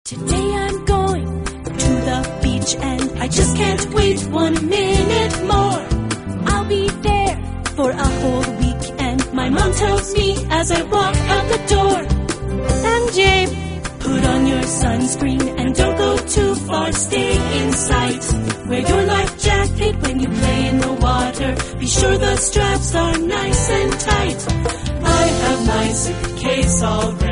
Today I'm going to the beach and I just can't wait 1 minute more. I'll be there for a whole week and my mom tells me as I walk out the door, MJ, put on your sunscreen and don't go too far, stay in sight. Wear your life jacket when you play in the water, be sure the straps are nice and tight. I have my suitcase all ready.